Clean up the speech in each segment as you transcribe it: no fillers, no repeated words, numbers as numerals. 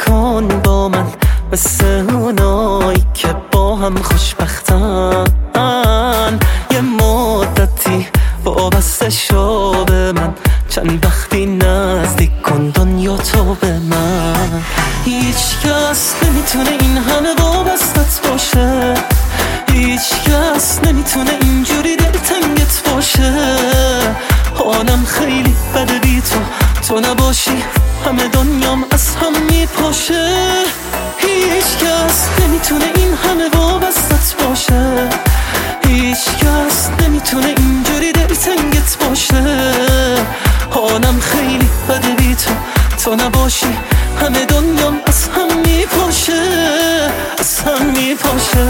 نکن با من مثل اونایی که با هم خوشبختن. یه مدتی وابسته شو به من، چند وقتی نزدیک کن دنیا تو به من. هیچ کس نمیتونه این همه وابستت باشه، هیچ کس نمیتونه اینجوری دلتنگت باشه. حالم خیلی بده بی تو نباشی، همه دنیام از هم میپاشه. هیچ کس نمیتونه این همه وابستت باشه، هیچ کس نمیتونه اینجوری دلتنگت باشه. حالم خیلی بده بی تو نباشی، همه دنیام از هم میپاشه، از هم میپاشه.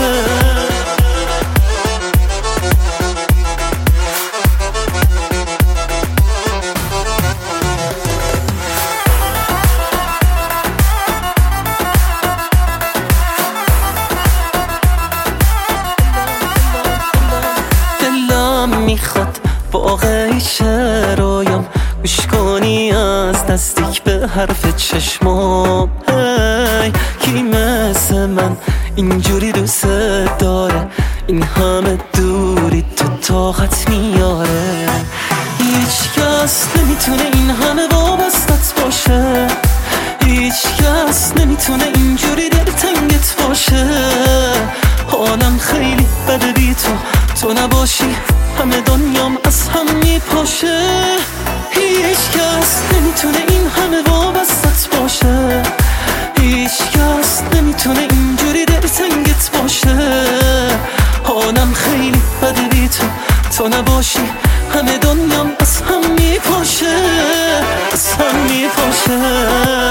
میخواد واقعی چه رویام گوش کنی از نزدیک به حرف چشمام. کی مثل من اینجوری دوست داره، این همه دوری تو طاقت میاره. هیچ کس نمیتونه این همه وابستت باشه، هیچ کس نمیتونه اینجوری دلتنگت باشه. حالم خیلی بده بی تو نباشی، همه دنیام از هم میپاشه. هیچ کس نمیتونه این همه وابستت باشه، هیچ کس نمیتونه اینجوری دلتنگت باشه. حالم خیلی بده بی تو نباشی، همه دنیام از هم میپاشه، از هم میپاشه.